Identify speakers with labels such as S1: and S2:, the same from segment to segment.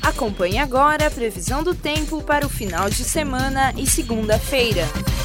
S1: Acompanhe agora a previsão do tempo para o final de semana e segunda-feira.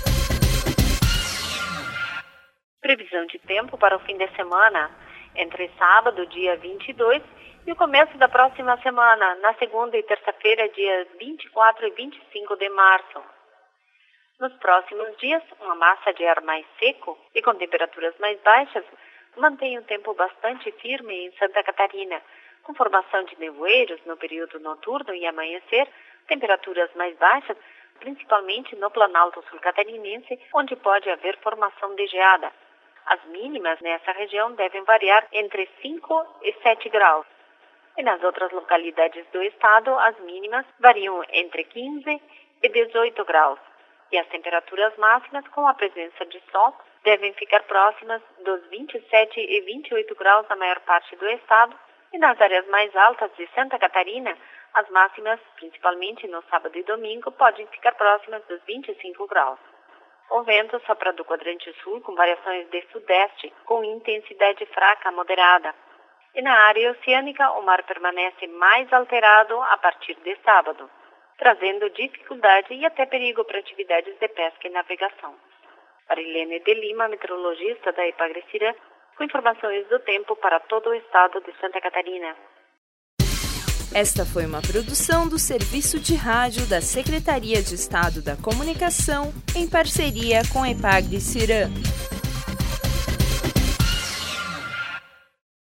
S2: Previsão de tempo para o fim de semana, entre sábado, dia 22, e o começo da próxima semana, na segunda e terça-feira, dias 24 e 25 de março. Nos próximos dias, uma massa de ar mais seco e com temperaturas mais baixas mantém o tempo bastante firme em Santa Catarina, com formação de nevoeiros no período noturno e amanhecer, temperaturas mais baixas, principalmente no Planalto Sul Catarinense, onde pode haver formação de geada. As mínimas nessa região devem variar entre 5 e 7 graus. E nas outras localidades do estado, as mínimas variam entre 15 e 18 graus. E as temperaturas máximas, com a presença de sol, devem ficar próximas dos 27 e 28 graus na maior parte do estado. E nas áreas mais altas de Santa Catarina, as máximas, principalmente no sábado e domingo, podem ficar próximas dos 25 graus. O vento sopra do quadrante sul com variações de sudeste, com intensidade fraca a moderada. E na área oceânica, o mar permanece mais alterado a partir de sábado, trazendo dificuldade e até perigo para atividades de pesca e navegação. Para Helene de Lima, meteorologista da Epagre-Cirã, com informações do tempo para todo o estado de Santa Catarina.
S1: Esta foi uma produção do Serviço de Rádio da Secretaria de Estado da Comunicação, em parceria com a Epagre-Cirã.